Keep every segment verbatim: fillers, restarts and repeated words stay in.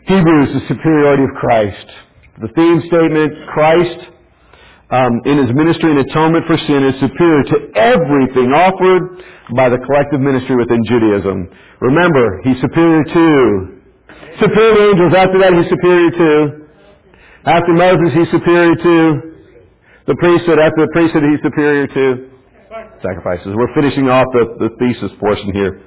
Hebrews, the superiority of Christ. The theme statement, Christ um, in His ministry and atonement for sin is superior to everything offered by the collective ministry within Judaism. Remember, He's superior to superior to angels. After that, He's superior to. After Moses, He's superior to the priesthood. After the priesthood, He's superior to sacrifices. We're finishing off the, the thesis portion here.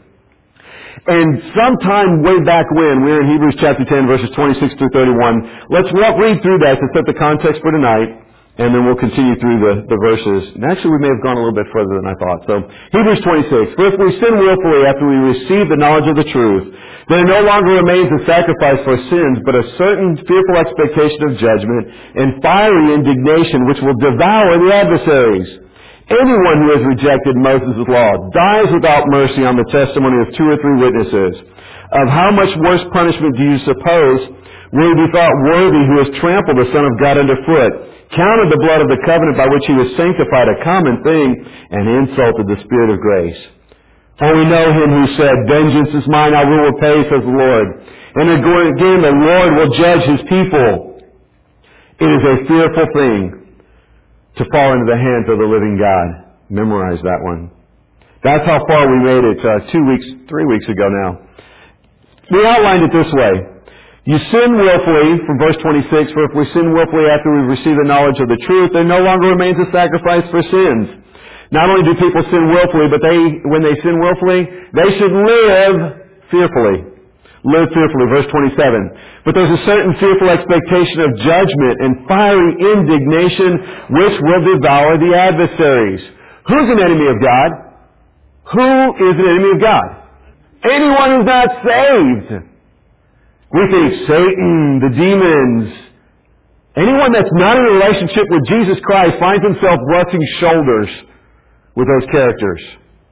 And sometime way back when, we're in Hebrews chapter ten, verses twenty-six through thirty-one. Let's walk, read through that to set the context for tonight, and then we'll continue through the, the verses. And actually, we may have gone a little bit further than I thought. So, Hebrews twenty-six. For if we sin willfully after we receive the knowledge of the truth, then no longer remains a sacrifice for sins, but a certain fearful expectation of judgment and fiery indignation which will devour the adversaries. Anyone who has rejected Moses' law dies without mercy on the testimony of two or three witnesses. Of how much worse punishment do you suppose will he be thought worthy who has trampled the Son of God underfoot, counted the blood of the covenant by which he was sanctified a common thing, and insulted the Spirit of grace? For we know him who said, vengeance is mine, I will repay, says the Lord. And again, the Lord will judge his people. It is a fearful thing to fall into the hands of the living God. Memorize that one. That's how far we made it uh, two weeks, three weeks ago now. We outlined it this way. You sin willfully, from verse twenty-six, for if we sin willfully after we've received the knowledge of the truth, there no longer remains a sacrifice for sins. Not only do people sin willfully, but they, when they sin willfully, they should live fearfully. Live fearfully, verse twenty-seven. But there's a certain fearful expectation of judgment and fiery indignation which will devour the adversaries. Who's an enemy of God? Who is an enemy of God? Anyone who's not saved. We think Satan, the demons. Anyone that's not in a relationship with Jesus Christ finds himself brushing shoulders with those characters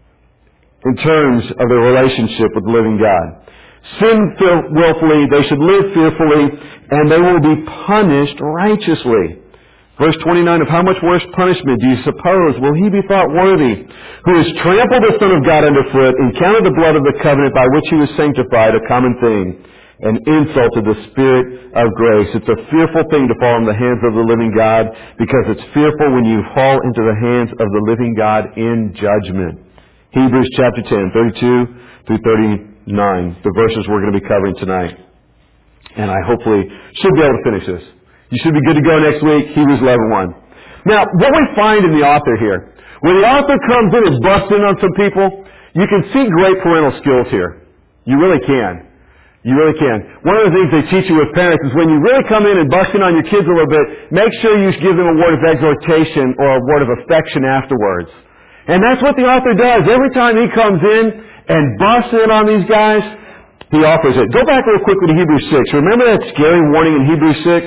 in terms of their relationship with the living God. Sin willfully, they should live fearfully, and they will be punished righteously. Verse twenty-nine, of how much worse punishment do you suppose will he be thought worthy, who has trampled the Son of God underfoot, and counted the blood of the covenant by which he was sanctified a common thing, and insulted the Spirit of grace? It's a fearful thing to fall in the hands of the living God, because it's fearful when you fall into the hands of the living God in judgment. Hebrews chapter ten, thirty-two through thirty-nine, the verses we're going to be covering tonight. And I hopefully should be able to finish this. You should be good to go next week, Hebrews eleven one. Now, what we find in the author here, when the author comes in and busts in on some people, you can see great parental skills here. You really can. You really can. One of the things they teach you with parents is when you really come in and bust in on your kids a little bit, make sure you give them a word of exhortation or a word of affection afterwards. And that's what the author does. Every time he comes in and busts in on these guys, he offers it. Go back real quickly to Hebrews six. Remember that scary warning in Hebrews six?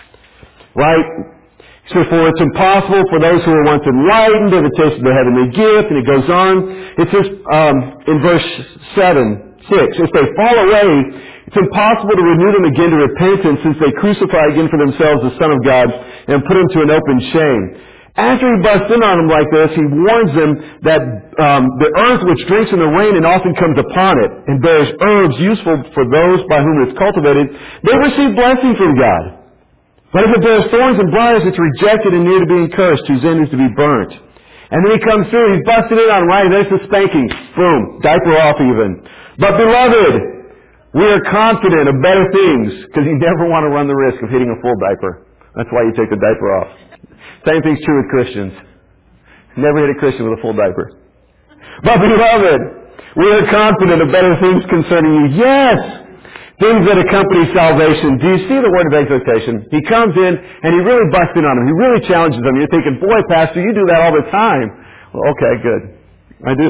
Right? So, for it's impossible for those who were once enlightened to have tasted the heavenly gift, and it goes on. It says um, in verse seven, six, if they fall away, it's impossible to renew them again to repentance, since they crucify again for themselves the Son of God and put him to an open shame. After he busts in on them like this, he warns them that um, the earth which drinks in the rain and often comes upon it, and bears herbs useful for those by whom it is cultivated, they receive blessing from God. But if it bears thorns and briars, it's rejected and near to being cursed, whose end is to be burnt. And then he comes through, he's busted in on them, right? There's the spanking. Boom. Diaper off even. But beloved, we are confident of better things, because you never want to run the risk of hitting a full diaper. That's why you take the diaper off. Same thing's true with Christians. Never hit a Christian with a full diaper. But beloved, we are confident of better things concerning you. Yes! Things that accompany salvation. Do you see the word of exhortation? He comes in and he really busts in on them. He really challenges them. You're thinking, boy, Pastor, you do that all the time. Well, okay, good. I do.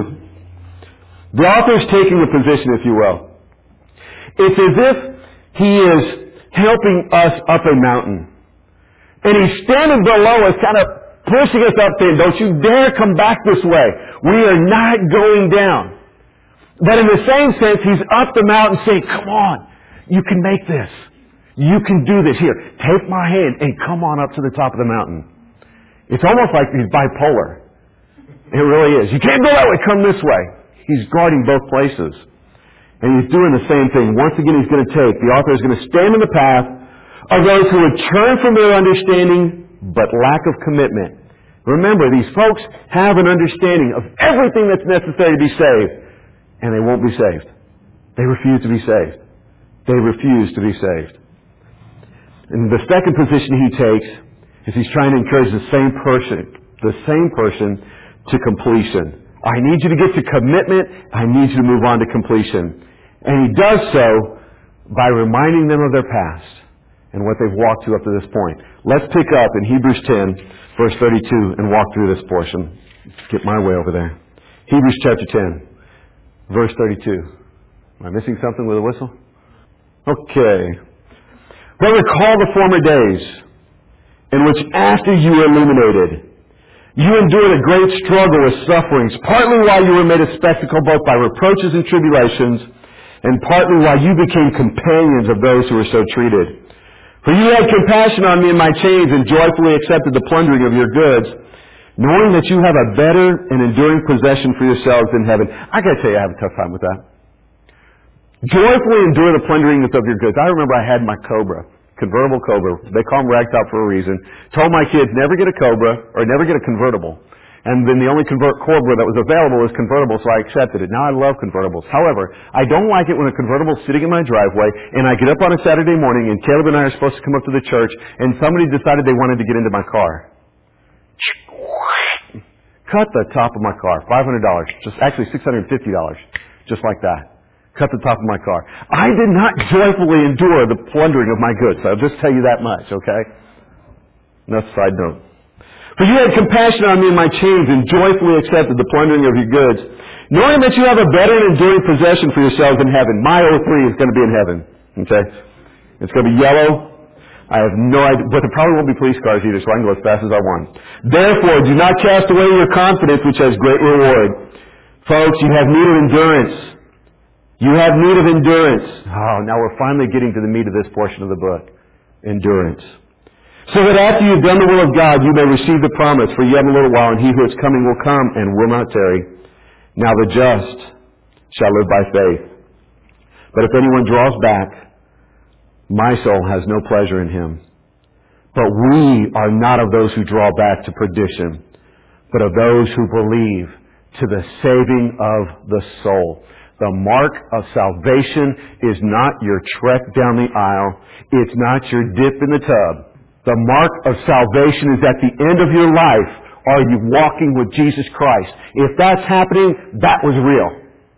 The author's taking a position, if you will. It's as if he is helping us up a mountain. And he's standing below us, kind of pushing us up, saying, don't you dare come back this way. We are not going down. But in the same sense, he's up the mountain saying, come on. You can make this. You can do this. Here, take my hand and come on up to the top of the mountain. It's almost like he's bipolar. It really is. You can't go that way. Come this way. He's guarding both places. And he's doing the same thing. Once again, he's going to take, the author is going to stand in the path of those who would turn from their understanding but lack of commitment. Remember, these folks have an understanding of everything that's necessary to be saved, and they won't be saved. They refuse to be saved. They refuse to be saved. And the second position he takes is he's trying to encourage the same person, the same person to completion. I need you to get to commitment. I need you to move on to completion. And he does so by reminding them of their past and what they've walked to up to this point. Let's pick up in Hebrews ten, verse thirty-two, and walk through this portion. Get my way over there. Hebrews chapter ten, verse thirty-two. Am I missing something with a whistle? Okay. But recall the former days in which after you were illuminated, you endured a great struggle with sufferings, partly while you were made a spectacle both by reproaches and tribulations, and partly while you became companions of those who were so treated. For you had compassion on me in my chains and joyfully accepted the plundering of your goods, knowing that you have a better and enduring possession for yourselves in heaven. I gotta tell you, I have a tough time with that. Joyfully endure the plundering of your goods. I remember I had my Cobra, convertible Cobra. They call them ragtop for a reason. Told my kids, never get a Cobra or never get a convertible. And then the only convert Cobra that was available was convertible, so I accepted it. Now I love convertibles. However, I don't like it when a convertible is sitting in my driveway and I get up on a Saturday morning and Caleb and I are supposed to come up to the church and somebody decided they wanted to get into my car. Cut the top of my car. five hundred dollars. Just actually six hundred fifty dollars. Just like that. Cut the top of my car. I did not joyfully endure the plundering of my goods. I'll just tell you that much, okay? That's a side note. For you had compassion on me in my chains and joyfully accepted the plundering of your goods, knowing that you have a better and enduring possession for yourselves in heaven. My O three is going to be in heaven, okay? It's going to be yellow. I have no idea, but there probably won't be police cars either, so I can go as fast as I want. Therefore, do not cast away your confidence, which has great reward. Folks, you have need of endurance. You have need of endurance. Oh, now we're finally getting to the meat of this portion of the book. Endurance. So that after you've done the will of God, you may receive the promise, for yet a little while, and he who is coming will come and will not tarry. Now the just shall live by faith. But if anyone draws back, my soul has no pleasure in him. But we are not of those who draw back to perdition, but of those who believe to the saving of the soul. The mark of salvation is not your trek down the aisle. It's not your dip in the tub. The mark of salvation is at the end of your life. Are you walking with Jesus Christ? If that's happening, that was real.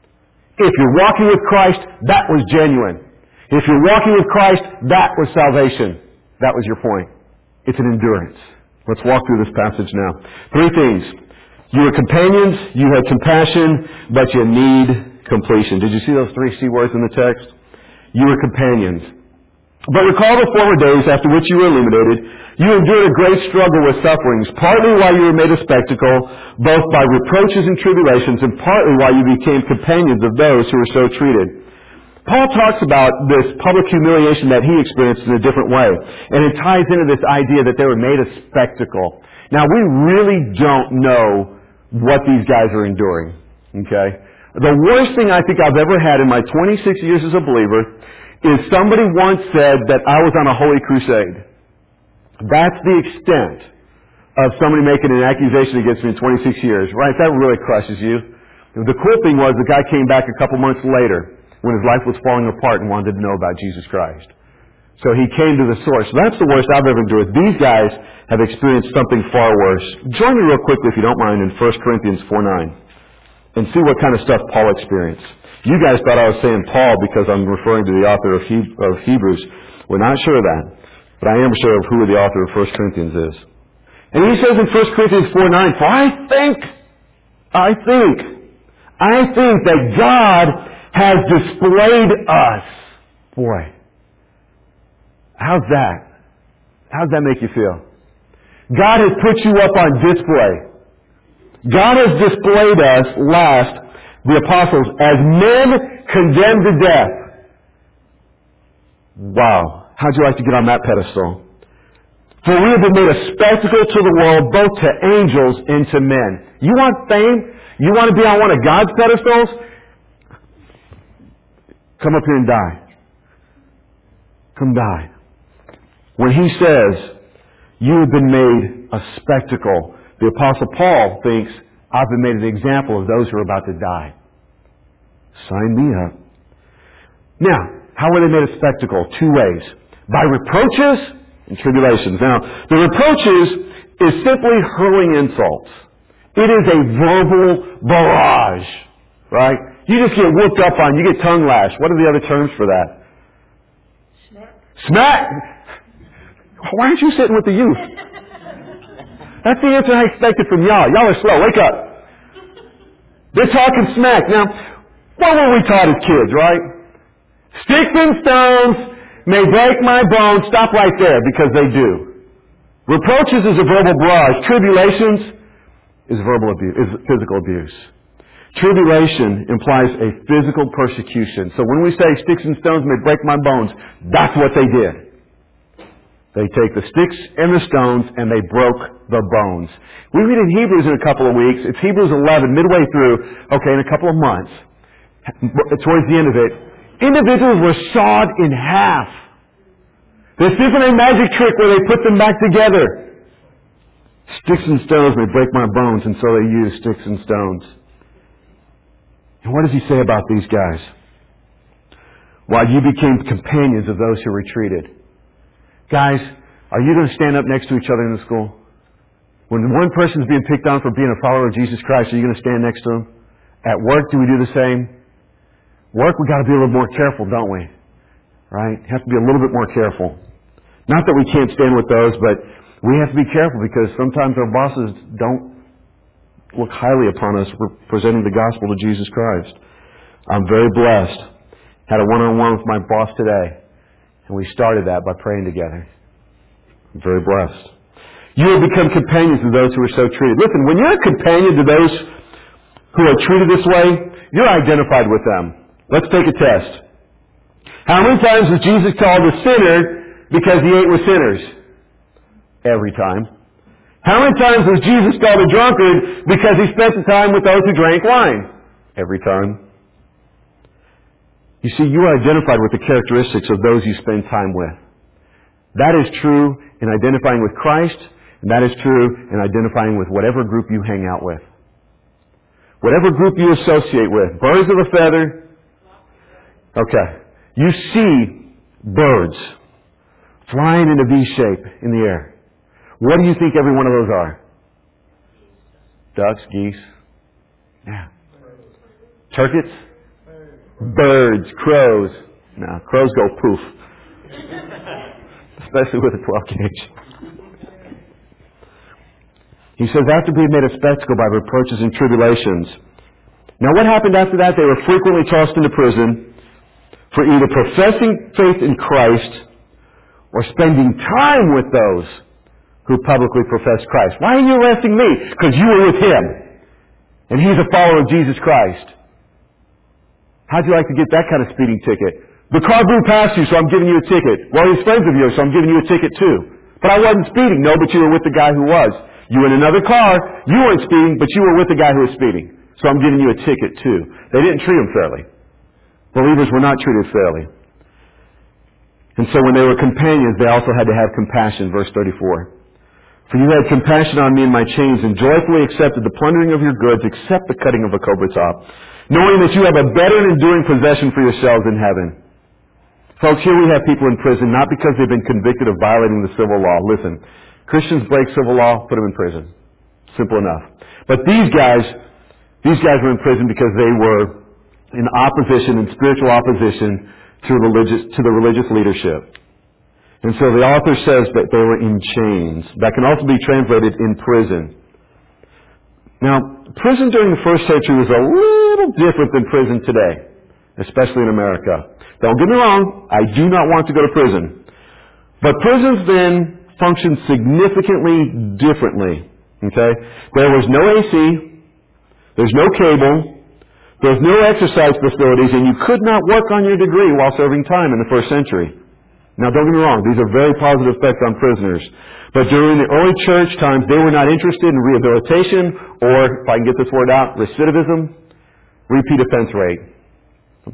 If you're walking with Christ, that was genuine. If you're walking with Christ, that was salvation. That was your point. It's an endurance. Let's walk through this passage now. Three things. You were companions, you had compassion, but you need completion. Did you see those three C words in the text? You were companions. But recall the former days after which you were illuminated. You endured a great struggle with sufferings, partly while you were made a spectacle, both by reproaches and tribulations, and partly while you became companions of those who were so treated. Paul talks about this public humiliation that he experienced in a different way. And it ties into this idea that they were made a spectacle. Now, we really don't know what these guys are enduring. Okay? The worst thing I think I've ever had in my twenty-six years as a believer is somebody once said that I was on a holy crusade. That's the extent of somebody making an accusation against me in twenty-six years, right? That really crushes you. The cool thing was the guy came back a couple months later when his life was falling apart and wanted to know about Jesus Christ. So he came to the source. That's the worst I've ever endured. These guys have experienced something far worse. Join me real quickly, if you don't mind, in First Corinthians four nine. And see what kind of stuff Paul experienced. You guys thought I was saying Paul because I'm referring to the author of, he- of Hebrews. We're not sure of that. But I am sure of who the author of First Corinthians is. And he says in First Corinthians four nine, for I think, I think, I think that God has displayed us. Boy, how's that? How's that make you feel? God has put you up on display. God has displayed us, last, the apostles, as men condemned to death. Wow. How'd you like to get on that pedestal? For we have been made a spectacle to the world, both to angels and to men. You want fame? You want to be on one of God's pedestals? Come up here and die. Come die. When he says, you have been made a spectacle, the Apostle Paul thinks, I've been made an example of those who are about to die. Sign me up. Now, how were they made a spectacle? Two ways. By reproaches and tribulations. Now, the reproaches is simply hurling insults. It is a verbal barrage. Right? You just get whooped up on, you get tongue lashed. What are the other terms for that? Smack. Smack! Why aren't you sitting with the youth? That's the answer I expected from y'all. Y'all are slow. Wake up. They're talking smack. Now, what were we taught as kids, right? Sticks and stones may break my bones. Stop right there, because they do. Reproaches is a verbal barrage. Tribulations is verbal abuse, is physical abuse. Tribulation implies a physical persecution. So when we say sticks and stones may break my bones, that's what they did. They take the sticks and the stones and they broke the bones. We read in Hebrews in a couple of weeks. It's Hebrews eleven, midway through, okay, in a couple of months, towards the end of it, individuals were sawed in half. This isn't a magic trick where they put them back together. Sticks and stones may break my bones, and so they use sticks and stones. And what does he say about these guys? While you became companions of those who retreated. Guys, are you going to stand up next to each other in the school? When one person's being picked on for being a follower of Jesus Christ, are you going to stand next to them? At work, do we do the same? Work, we got to be a little more careful, don't we? Right? Have to be a little bit more careful. Not that we can't stand with those, but we have to be careful because sometimes our bosses don't look highly upon us for presenting the gospel to Jesus Christ. I'm very blessed. Had a one-on-one with my boss today. And we started that by praying together. I'm very blessed. You will become companions of those who are so treated. Listen, when you're a companion to those who are treated this way, you're identified with them. Let's take a test. How many times was Jesus called a sinner because he ate with sinners? Every time. How many times was Jesus called a drunkard because he spent the time with those who drank wine? Every time. You see, you are identified with the characteristics of those you spend time with. That is true in identifying with Christ, and that is true in identifying with whatever group you hang out with. Whatever group you associate with. Birds of a feather. Okay. You see birds flying in a V shape in the air. What do you think every one of those are? Ducks, geese. Yeah. Turkeys? Birds, crows. No, crows go poof. Especially with a twelve gauge. He says, after being made a spectacle by reproaches and tribulations. Now what happened after that? They were frequently tossed into prison for either professing faith in Christ or spending time with those who publicly profess Christ. Why are you arresting me? Because you were with him. And he's a follower of Jesus Christ. How'd you like to get that kind of speeding ticket? The car blew past you, so I'm giving you a ticket. Well, he's friends of yours, so I'm giving you a ticket too. But I wasn't speeding. No, but you were with the guy who was. You were in another car. You weren't speeding, but you were with the guy who was speeding. So I'm giving you a ticket too. They didn't treat him fairly. Believers were not treated fairly. And so when they were companions, they also had to have compassion. Verse thirty-four. For you had compassion on me in my chains and joyfully accepted the plundering of your goods, except the cutting of a cobra's top, knowing that you have a better and enduring possession for yourselves in heaven. Folks, here we have people in prison not because they've been convicted of violating the civil law. Listen, Christians break civil law, put them in prison. Simple enough. But these guys, these guys were in prison because they were in opposition, in spiritual opposition to religious, to the religious leadership. And so the author says that they were in chains. That can also be translated in prison. Now, prison during the first century was a little different than prison today, especially in America. Don't get me wrong, I do not want to go to prison. But prisons then functioned significantly differently. Okay? There was no A C, there's no cable, there's no exercise facilities, and you could not work on your degree while serving time in the first century. Now, don't get me wrong, these are very positive effects on prisoners. But during the early church times, they were not interested in rehabilitation or, if I can get this word out, recidivism, repeat offense rate.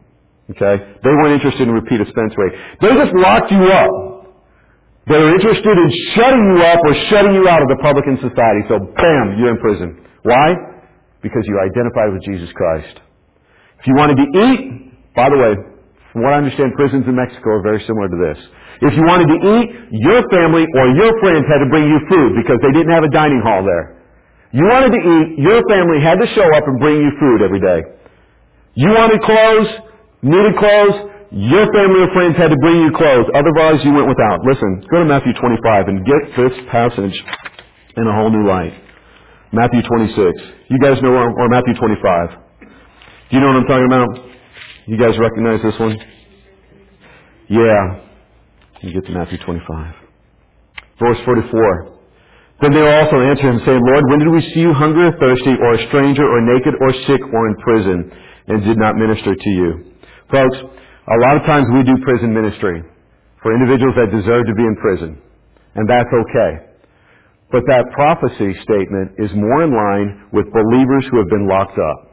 Okay? They weren't interested in repeat offense rate. They just locked you up. They were interested in shutting you up or shutting you out of the public and society. So, bam, you're in prison. Why? Because you identified with Jesus Christ. If you wanted to eat, by the way, from what I understand, prisons in Mexico are very similar to this. If you wanted to eat, your family or your friends had to bring you food because they didn't have a dining hall there. You wanted to eat, your family had to show up and bring you food every day. You wanted clothes, needed clothes, your family or friends had to bring you clothes. Otherwise, you went without. Listen, go to Matthew twenty-five and get this passage in a whole new light. Matthew twenty-six. You guys know, or, or Matthew twenty-five. Do you know what I'm talking about? You guys recognize this one? Yeah. You get to Matthew twenty-five. Verse forty-four. Then they will also answer him, saying, Lord, when did we see you hungry or thirsty, or a stranger, or naked, or sick, or in prison, and did not minister to you? Folks, a lot of times we do prison ministry for individuals that deserve to be in prison. And that's okay. But that prophecy statement is more in line with believers who have been locked up.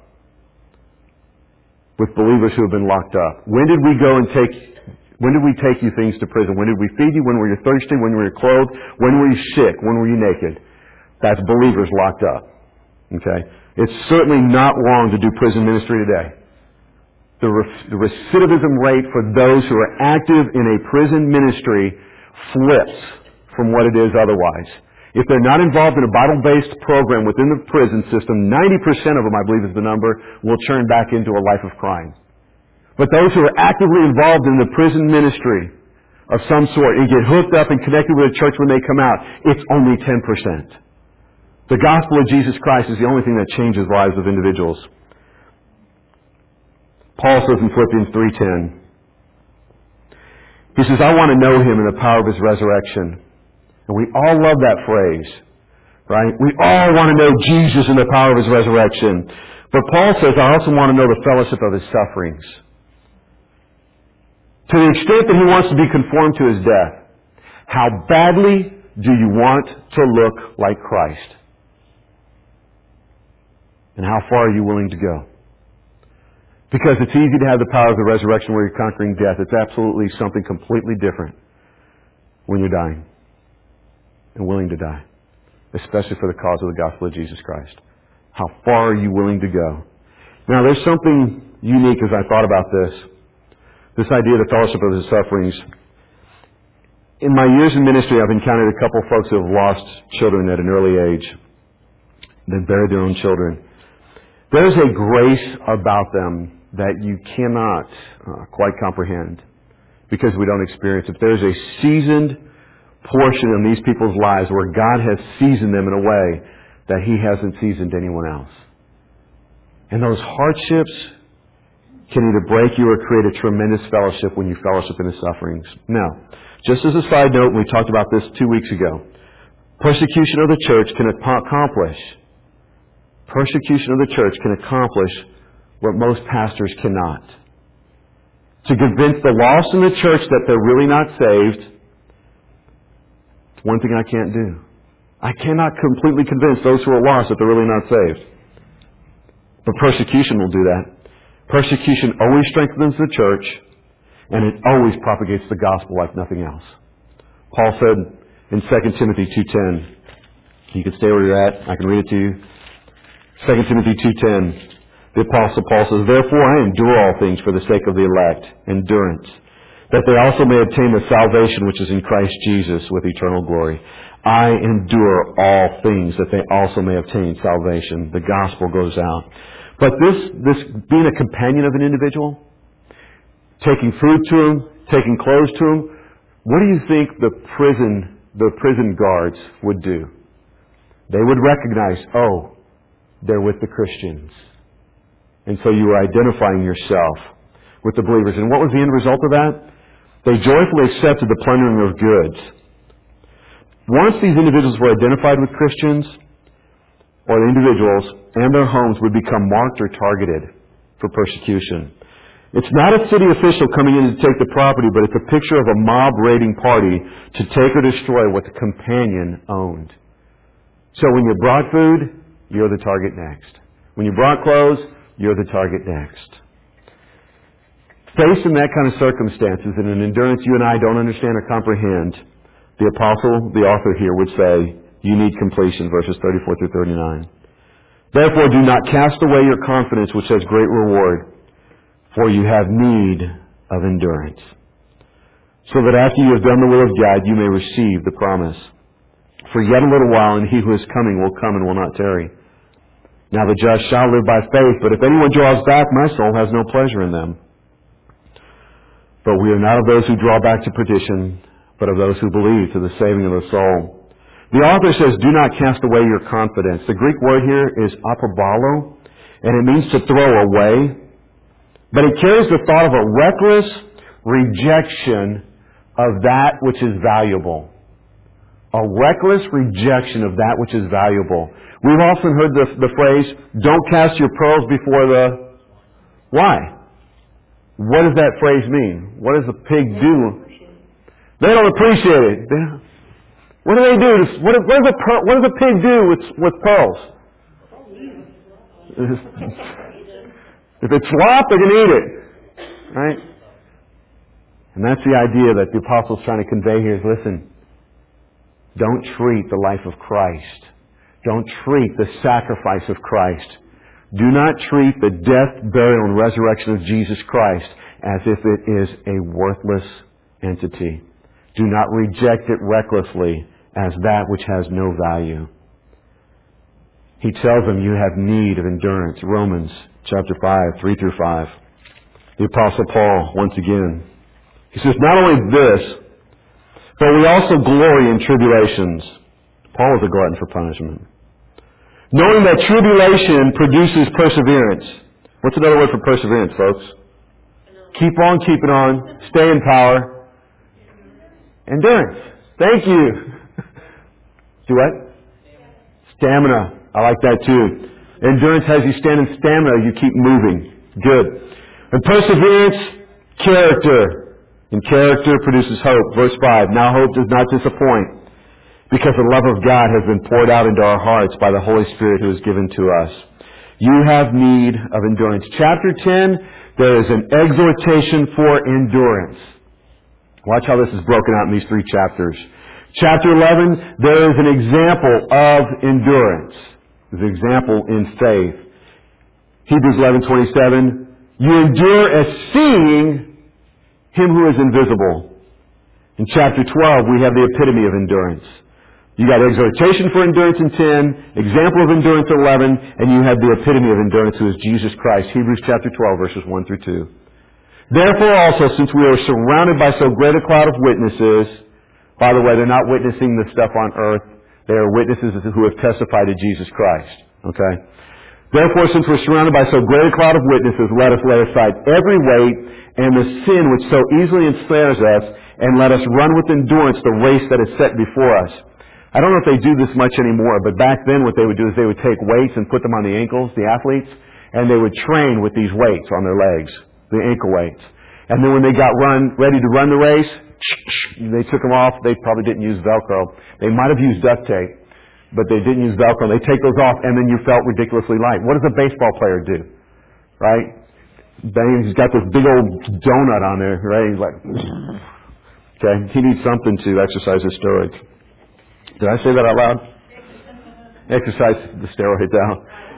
With believers who have been locked up. When did we go and take, when did we take you things to prison? When did we feed you? When were you thirsty? When were you clothed? When were you sick? When were you naked? That's believers locked up. Okay? It's certainly not wrong to do prison ministry today. The, re- the recidivism rate for those who are active in a prison ministry flips from what it is otherwise. If they're not involved in a Bible-based program within the prison system, ninety percent of them, I believe is the number, will churn back into a life of crime. But those who are actively involved in the prison ministry of some sort and get hooked up and connected with a church when they come out, it's only ten percent. The gospel of Jesus Christ is the only thing that changes the lives of individuals. Paul says in Philippians three ten, he says, I want to know him in the power of his resurrection. And we all love that phrase, right? We all want to know Jesus in the power of his resurrection. But Paul says, I also want to know the fellowship of his sufferings. To the extent that he wants to be conformed to his death, how badly do you want to look like Christ? And how far are you willing to go? Because it's easy to have the power of the resurrection where you're conquering death. It's absolutely something completely different when you're dying and willing to die, especially for the cause of the gospel of Jesus Christ. How far are you willing to go? Now, there's something unique as I thought about this. This idea of the fellowship of his sufferings. In my years in ministry, I've encountered a couple of folks who have lost children at an early age. They've buried their own children. There's a grace about them that you cannot uh, quite comprehend because we don't experience it. There's a seasoned portion in these people's lives where God has seasoned them in a way that He hasn't seasoned anyone else. And those hardships can either break you or create a tremendous fellowship when you fellowship in the sufferings. Now, just as a side note, we talked about this two weeks ago. Persecution of the church can accomplish Persecution of the church can accomplish what most pastors cannot. To convince the lost in the church that they're really not saved, it's one thing I can't do. I cannot completely convince those who are lost that they're really not saved. But persecution will do that. Persecution always strengthens the church, and it always propagates the gospel like nothing else. Paul said in Second Timothy two ten, you can stay where you're at, I can read it to you. Second Timothy two ten, the Apostle Paul says, Therefore I endure all things for the sake of the elect, endurance, that they also may obtain the salvation which is in Christ Jesus with eternal glory. I endure all things that they also may obtain salvation. The gospel goes out. But this, this being a companion of an individual, taking food to him, taking clothes to him, what do you think the prison, the prison guards would do? They would recognize, oh, they're with the Christians. And so you were identifying yourself with the believers. And what was the end result of that? They joyfully accepted the plundering of goods. Once these individuals were identified with Christians, or the individuals and their homes would become marked or targeted for persecution. It's not a city official coming in to take the property, but it's a picture of a mob raiding party to take or destroy what the companion owned. So when you brought food, you're the target next. When you brought clothes, you're the target next. Faced in that kind of circumstances, in an endurance you and I don't understand or comprehend, the apostle, the author here, would say, you need completion, verses thirty-four through thirty-nine. Therefore, do not cast away your confidence, which has great reward, for you have need of endurance, so that after you have done the will of God, you may receive the promise. For yet a little while, and he who is coming will come and will not tarry. Now the just shall live by faith, but if anyone draws back, my soul has no pleasure in them. But we are not of those who draw back to perdition, but of those who believe to the saving of the soul. The author says, do not cast away your confidence. The Greek word here is apobalo, and it means to throw away. But it carries the thought of a reckless rejection of that which is valuable. A reckless rejection of that which is valuable. We've often heard the, the phrase, don't cast your pearls before the... Why? What does that phrase mean? What does the pig do? They don't appreciate it. They don't, what do they do? What, what, does a pearl, what does a pig do with, with pearls? If it's slop, they can eat it. Right? And that's the idea that the apostle's trying to convey here is, listen, don't treat the life of Christ. Don't treat the sacrifice of Christ. Do not treat the death, burial, and resurrection of Jesus Christ as if it is a worthless entity. Do not reject it recklessly as that which has no value. He tells them you have need of endurance. Romans chapter five, three through five. The Apostle Paul, once again, he says, not only this, but we also glory in tribulations. Paul is a glutton for punishment. Knowing that tribulation produces perseverance. What's another word for perseverance, folks? Keep on keeping on. Stay in power. Endurance. Thank you. Do what? Stamina. I like that too. Endurance has you stand in stamina. You keep moving. Good. And perseverance, character. And character produces hope. Verse five. Now hope does not disappoint, because the love of God has been poured out into our hearts by the Holy Spirit who is given to us. You have need of endurance. Chapter ten, there is an exhortation for endurance. Watch how this is broken out in these three chapters. Chapter eleven, there is an example of endurance. There's an example in faith. Hebrews eleven twenty-seven, you endure as seeing Him who is invisible. In chapter twelve, we have the epitome of endurance. You got exhortation for endurance in ten, example of endurance in eleven, and you have the epitome of endurance who is Jesus Christ. Hebrews chapter twelve, verses one through two. Therefore also, since we are surrounded by so great a cloud of witnesses, by the way, they're not witnessing the stuff on earth. They are witnesses who have testified to Jesus Christ. Okay? Therefore, since we're surrounded by so great a cloud of witnesses, let us lay aside every weight and the sin which so easily ensnares us, and let us run with endurance the race that is set before us. I don't know if they do this much anymore, but back then what they would do is they would take weights and put them on the ankles, the athletes, and they would train with these weights on their legs, the ankle weights. And then when they got run ready to run the race, they took them off. They probably didn't use Velcro. They might have used duct tape, but they didn't use Velcro. They take those off, and then you felt ridiculously light. What does a baseball player do? Right? Bang, he's got this big old donut on there, right? He's like, okay, he needs something to exercise his steroids. Did I say that out loud? Exercise the steroids out.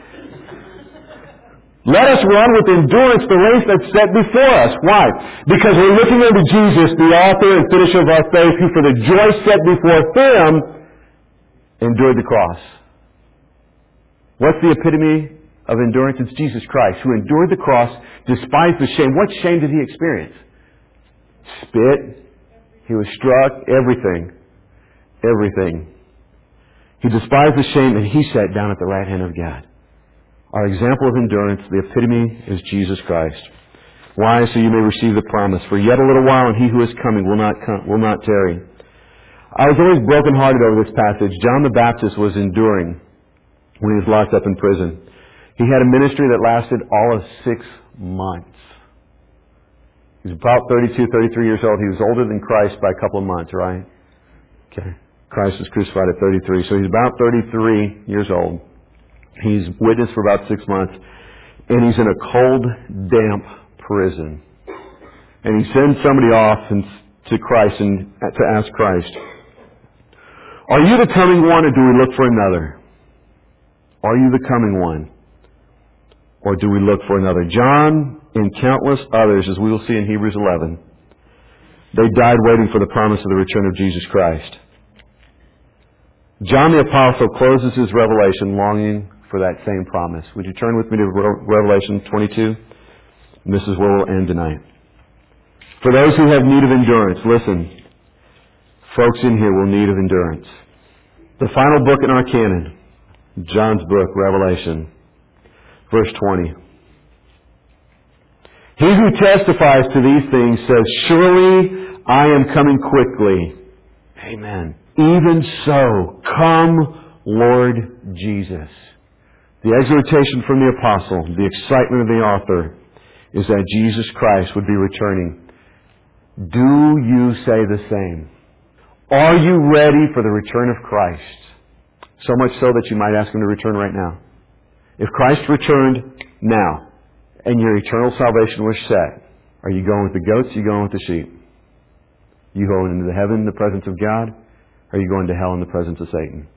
Let us run with endurance the race that's set before us. Why? Because we're looking unto Jesus, the author and finisher of our faith, who for the joy set before Him endured the cross. What's the epitome of endurance? It's Jesus Christ, who endured the cross, despised the shame. What shame did He experience? Spit. He was struck. Everything. Everything. He despised the shame, and He sat down at the right hand of God. Our example of endurance, the epitome, is Jesus Christ. Why? So you may receive the promise. For yet a little while, and He who is coming will not come, will not tarry. I was always brokenhearted over this passage. John the Baptist was enduring when he was locked up in prison. He had a ministry that lasted all of six months. He was about thirty-two, thirty-three years old. He was older than Christ by a couple of months, right? Okay. Christ was crucified at thirty-three. So he's about thirty-three years old. He's witnessed for about six months. And he's in a cold, damp prison. And he sends somebody off and, to Christ and to ask Christ, are you the coming one, or do we look for another? Are you the coming one, or do we look for another? John and countless others, as we will see in Hebrews eleven, they died waiting for the promise of the return of Jesus Christ. John the Apostle closes his revelation longing for that same promise. Would you turn with me to Revelation twenty-two? And this is where we'll end tonight. For those who have need of endurance, listen, folks in here will need of endurance. The final book in our canon, John's book, Revelation, verse twenty. He who testifies to these things says, surely I am coming quickly. Amen. Even so, come, Lord Jesus. The exhortation from the apostle, the excitement of the author, is that Jesus Christ would be returning. Do you say the same? Are you ready for the return of Christ? So much so that you might ask Him to return right now. If Christ returned now, and your eternal salvation was set, are you going with the goats, or are you going with the sheep? You going into the heaven in the presence of God, or are you going to hell in the presence of Satan?